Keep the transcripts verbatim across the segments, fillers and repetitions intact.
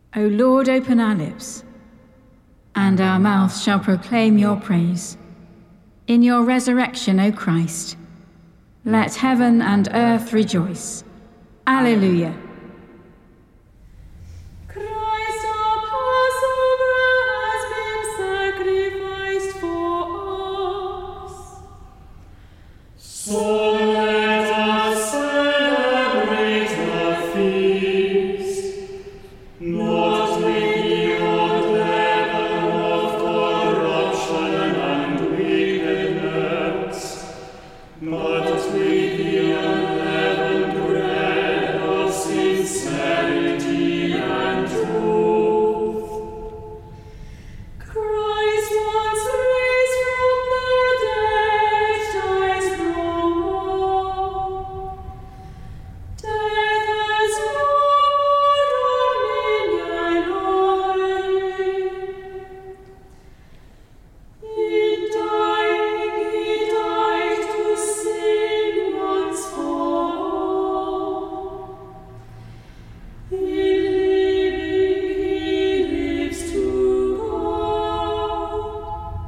O Lord, open our lips, and our mouths shall proclaim your praise. In your resurrection, O Christ, let heaven and earth rejoice. Alleluia. Christ our Passover has been sacrificed for us. So let us celebrate the feast, not with the old leaven of corruption and wickedness, but with the unleavened bread of sincerity and truth. Christ once raised from the dead dies no more. Death has no more dominion over him. In dying he died to sin once for all. In living he lives to God.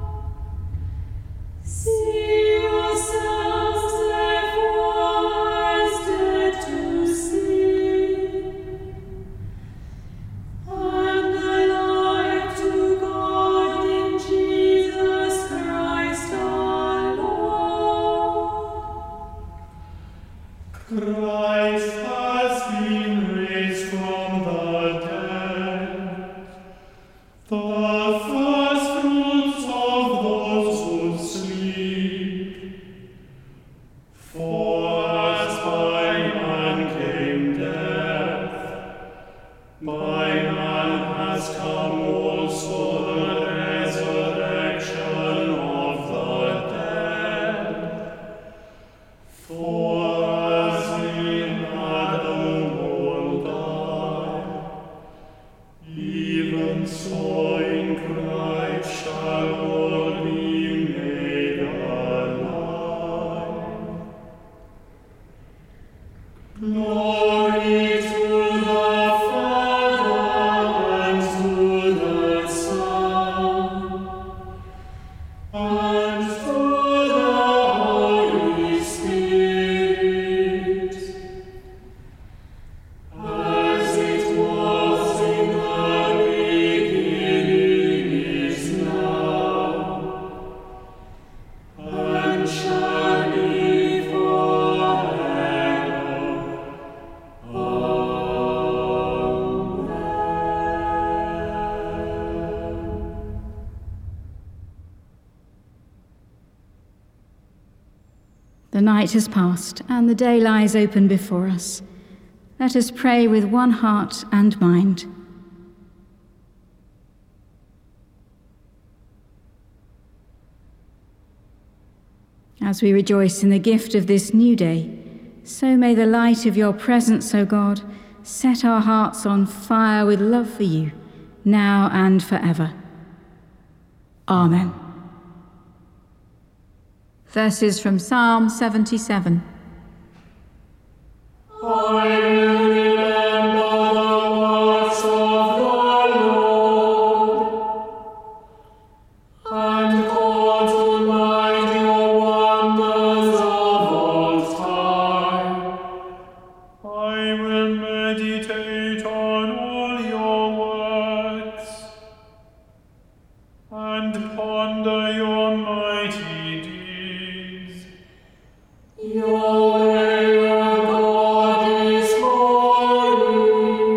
See yourselves therefore as dead to sin, and alive to God in Jesus Christ our Lord. Christ has been raised from the dead, the first fruits of those who sleep. For as by man came death, by man has come also the resurrection of the dead. For as in Adam all die, even so in Christ shall all be made alive. Glory to the Father and to the Son and to the Holy Spirit, as it was in the beginning, is now, and shall be forever. Amen. The night has passed, and the day lies open before us. Let us pray with one heart and mind. As we rejoice in the gift of this new day, so may the light of your presence, O God, set our hearts on fire with love for you, now and forever. Amen. Verses from Psalm seventy-seven. I will remember the works of the Lord, and call to mind your wonders of old time. I will meditate on all your works, and ponder your mighty deeds. Your way, O God, is holy.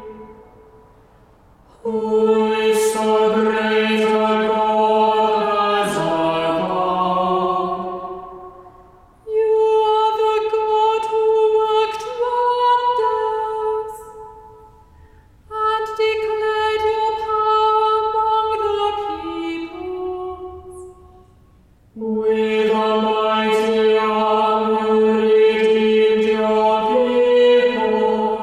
Who is so great a God as our God? You are the God who worked wonders and declared your power among the peoples. With a mighty arm you redeemed your people,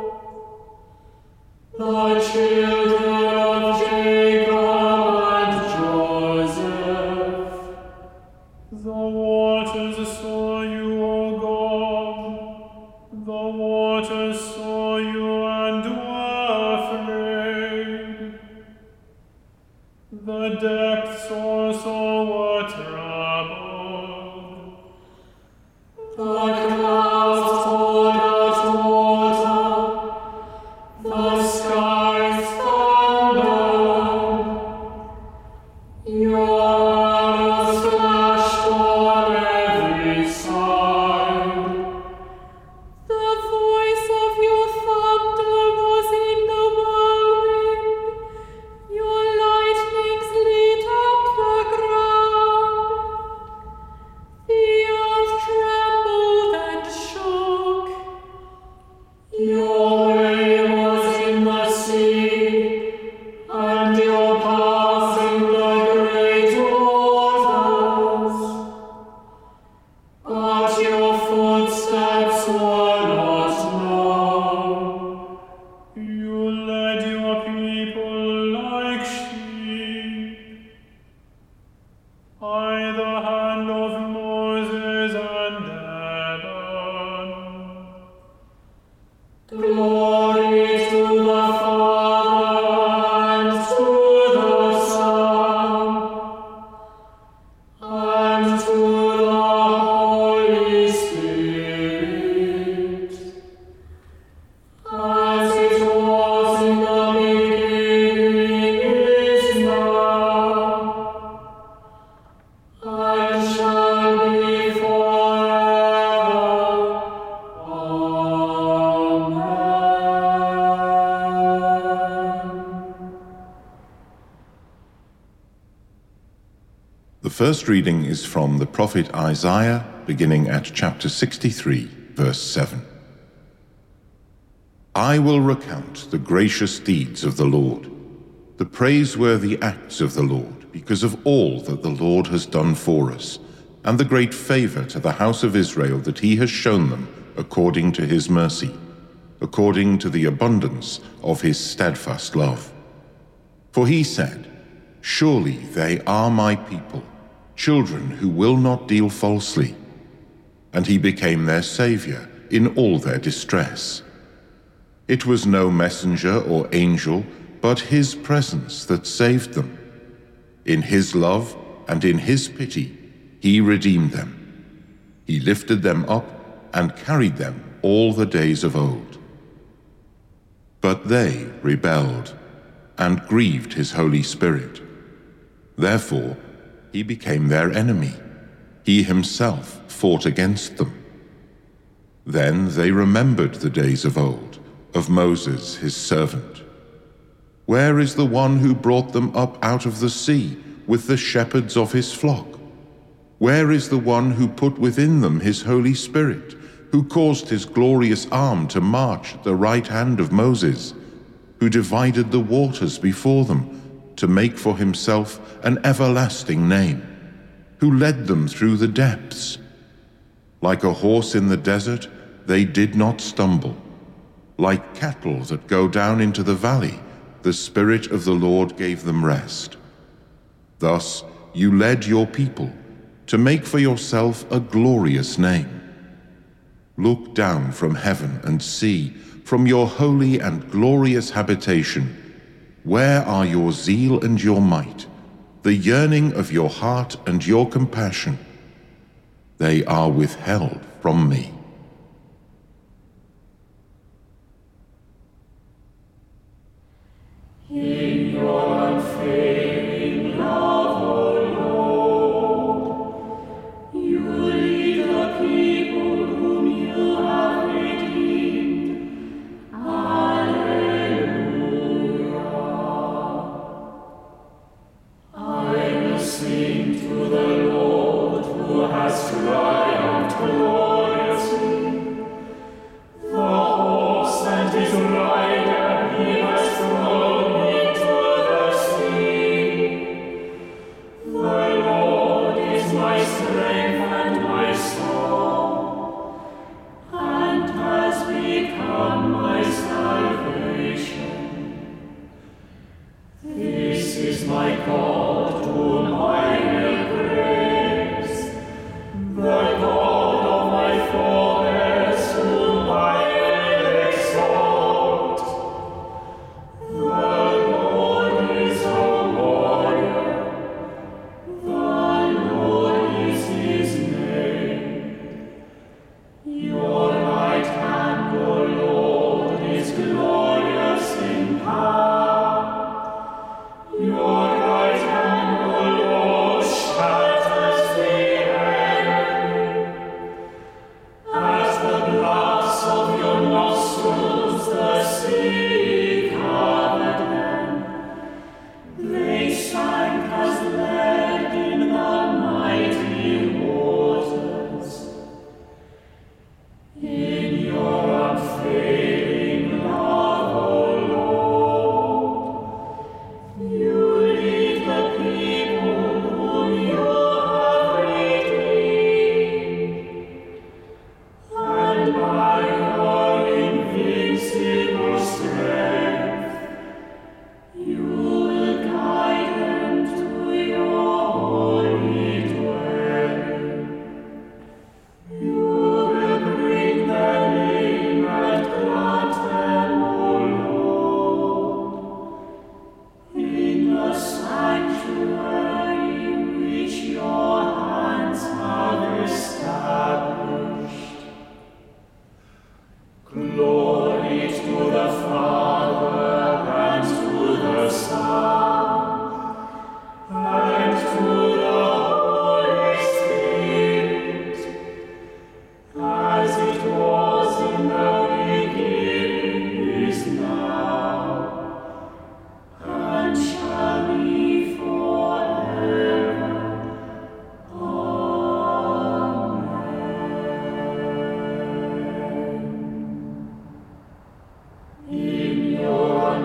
the children of Jacob and Joseph. The waters saw you, O God, the waters saw you and were afraid. The depths also were troubled. The clouds poured out water. The skies thundered. Your arrows flashed on every side. The voice of your thunder was in the whirlwind. Your lightnings lit up the ground. The earth trembled and shook. Your way was in the sea, and your path in the great waters. But your footsteps were not known. You led your people like sheep by the hand of Moses and Aaron. Glory to the Father and to the Son and to the Holy Spirit, as it was in the beginning, is now, and shall be forever. Amen. The first reading is from the prophet Isaiah, beginning at chapter sixty-three, verse seven. I will recount the gracious deeds of the Lord, the praiseworthy acts of the Lord, because of all that the Lord has done for us, and the great favor to the house of Israel that he has shown them according to his mercy, according to the abundance of his steadfast love. For he said, surely they are my people, children who will not deal falsely. And he became their savior in all their distress. It was no messenger or angel, but his presence that saved them. In his love and in his pity, he redeemed them. He lifted them up and carried them all the days of old. But they rebelled and grieved his Holy Spirit. Therefore, he became their enemy. He himself fought against them. Then they remembered the days of old, of Moses his servant. Where is the one who brought them up out of the sea with the shepherds of his flock? Where is the one who put within them his Holy Spirit, who caused his glorious arm to march at the right hand of Moses, who divided the waters before them to make for himself an everlasting name, who led them through the depths? Like a horse in the desert, they did not stumble. Like cattle that go down into the valley, the Spirit of the Lord gave them rest. Thus you led your people to make for yourself a glorious name. Look down from heaven and see, from your holy and glorious habitation, where are your zeal and your might, the yearning of your heart and your compassion? They are withheld from me. In your unfailing love, O Lord, you lead the people whom you have redeemed. Alleluia. I will sing to the Lord who has triumphed gloriously. The horse and his rider he has thrown into the sea.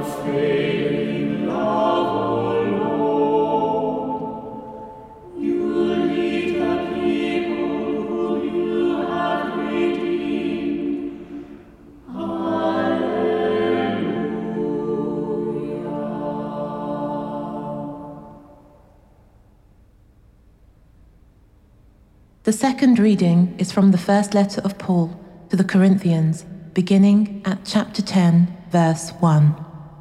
unfailing love, O Lord. You lead the people whom you have redeemed. The second reading is from the first letter of Paul to the Corinthians, beginning at chapter ten, verse one.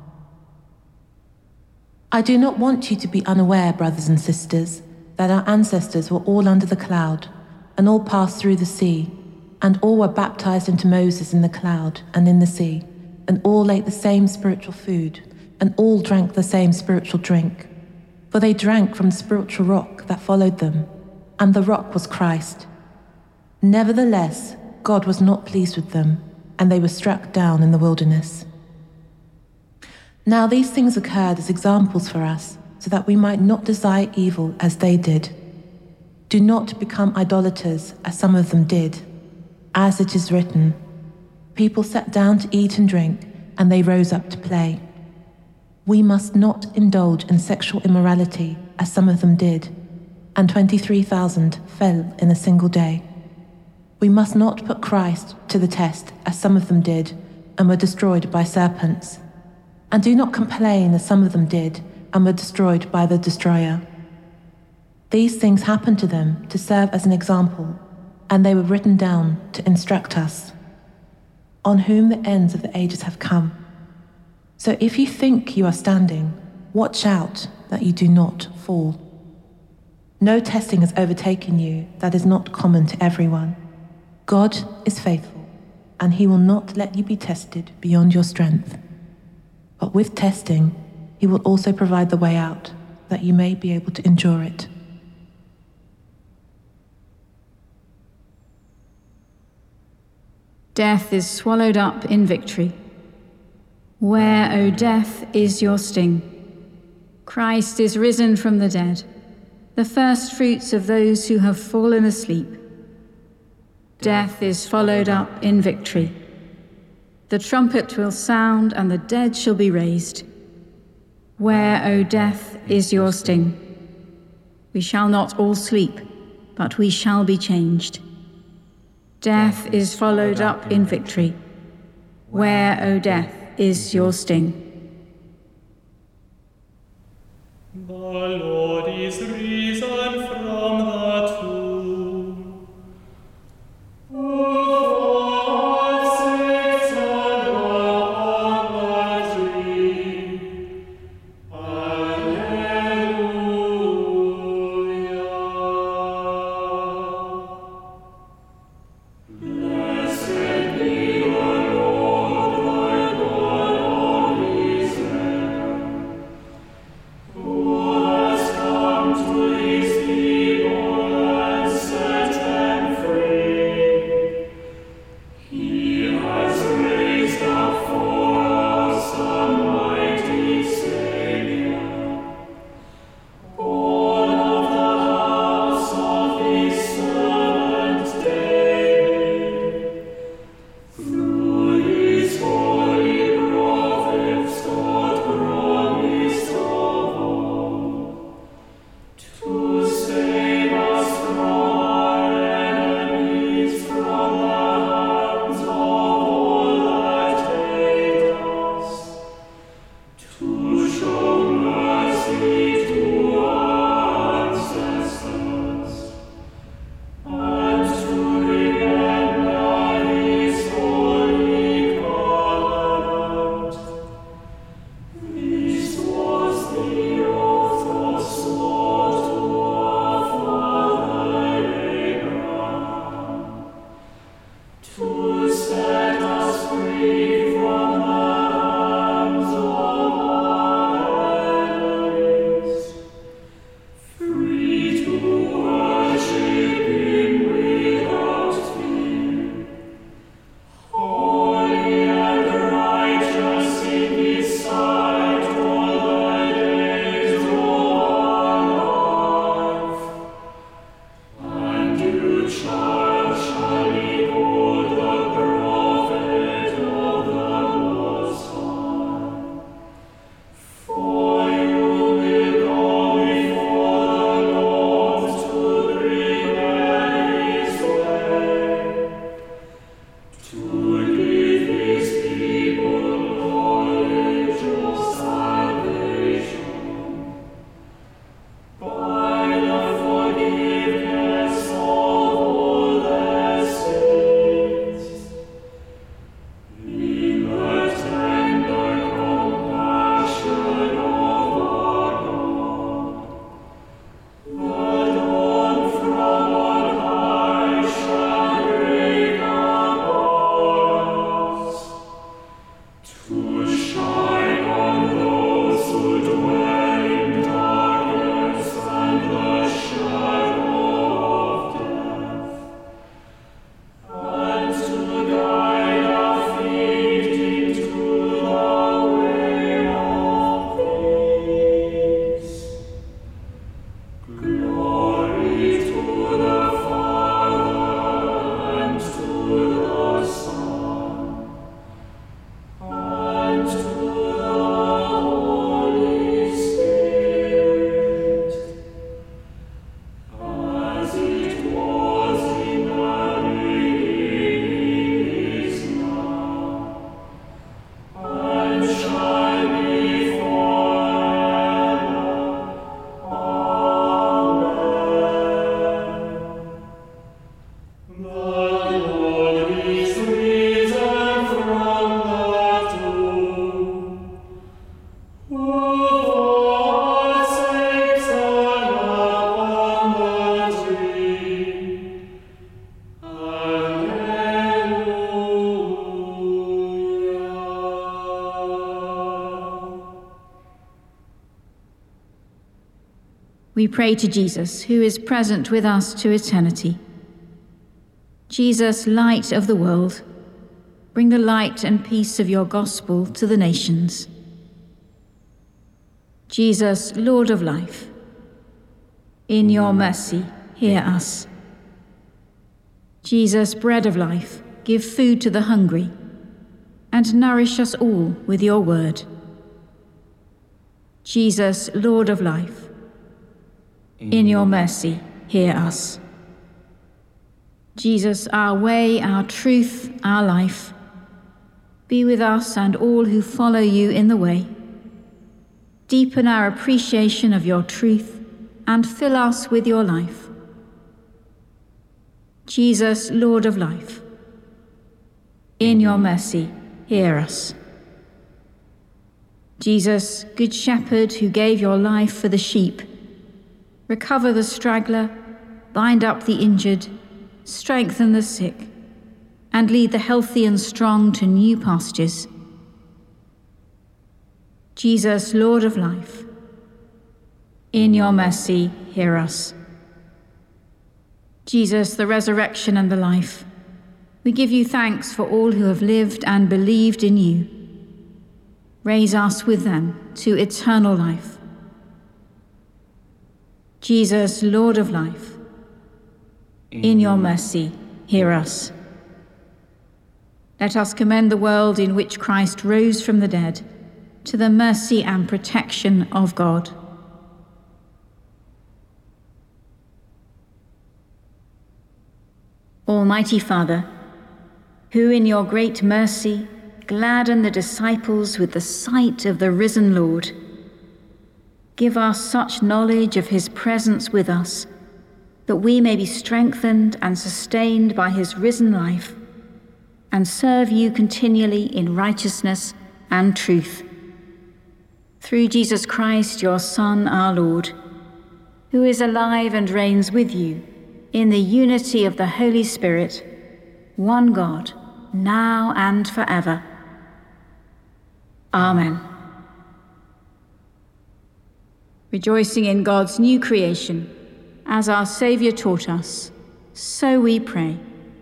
I do not want you to be unaware, brothers and sisters, that our ancestors were all under the cloud, and all passed through the sea, and all were baptized into Moses in the cloud and in the sea, and all ate the same spiritual food, and all drank the same spiritual drink. For they drank from the spiritual rock that followed them, and the rock was Christ. Nevertheless, God was not pleased with them, and they were struck down in the wilderness. Now these things occurred as examples for us, so that we might not desire evil as they did. Do not become idolaters, as some of them did. As it is written, people sat down to eat and drink, and they rose up to play. We must not indulge in sexual immorality, as some of them did, and twenty-three thousand fell in a single day. We must not put Christ to the test, as some of them did, and were destroyed by serpents. And do not complain, as some of them did, and were destroyed by the destroyer. These things happened to them to serve as an example, and they were written down to instruct us, on whom the ends of the ages have come. So if you think you are standing, watch out that you do not fall. No testing has overtaken you that is not common to everyone. God is faithful, and he will not let you be tested beyond your strength. But with testing, he will also provide the way out, that you may be able to endure it. Death is swallowed up in victory. Where, O death, is your sting? Christ is risen from the dead, the first fruits of those who have fallen asleep. Death is swallowed up in victory. The trumpet will sound, and the dead shall be raised. Where, O death, is your sting? We shall not all sleep, but we shall be changed. Death is swallowed up in victory. Where, O death, is your sting? The Lord is risen from the tomb. Who forsakes and upon the tree? Alleluia. Blessed be the Lord thy God of Israel, who has come to We pray to Jesus, who is present with us to eternity. Jesus, light of the world, bring the light and peace of your gospel to the nations. Jesus, Lord of life, in your mercy, hear us. Jesus, bread of life, give food to the hungry, and nourish us all with your word. Jesus, Lord of life, in your mercy, hear us. Jesus, our way, our truth, our life, be with us and all who follow you in the way. Deepen our appreciation of your truth and fill us with your life. Jesus, Lord of life, in your mercy, hear us. Jesus, Good Shepherd who gave your life for the sheep, recover the straggler, bind up the injured, strengthen the sick, and lead the healthy and strong to new pastures. Jesus, Lord of life, in your mercy, hear us. Jesus, the resurrection and the life, we give you thanks for all who have lived and believed in you. Raise us with them to eternal life. Jesus, Lord of life, in your mercy, hear us. Let us commend the world in which Christ rose from the dead to the mercy and protection of God. Almighty Father, who in your great mercy gladden the disciples with the sight of the risen Lord, give us such knowledge of his presence with us that we may be strengthened and sustained by his risen life and serve you continually in righteousness and truth. Through Jesus Christ, your Son, our Lord, who is alive and reigns with you in the unity of the Holy Spirit, one God, now and forever. Amen. Rejoicing in God's new creation, as our Saviour taught us, so we pray.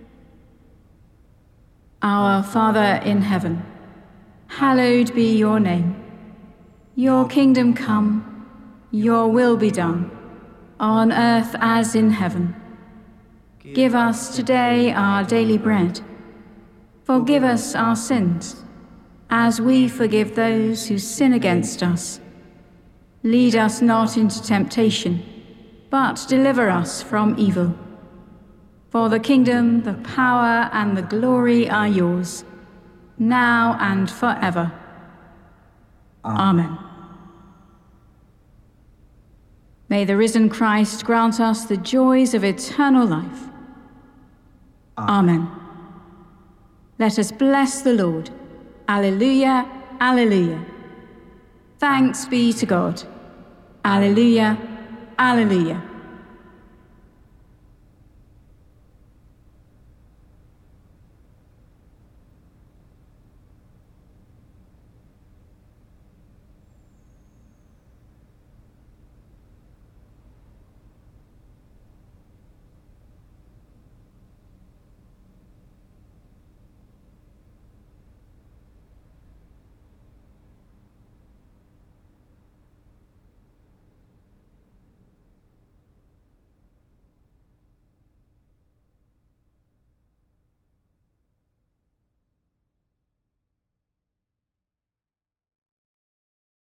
Our Father in heaven, hallowed be your name. Your kingdom come, your will be done, on earth as in heaven. Give us today our daily bread. Forgive us our sins, as we forgive those who sin against us. Lead us not into temptation, but deliver us from evil. For the kingdom, the power, and the glory are yours, now and forever. Amen. May the risen Christ grant us the joys of eternal life. Amen. Let us bless the Lord. Alleluia, alleluia. Thanks be to God. Alleluia, alleluia.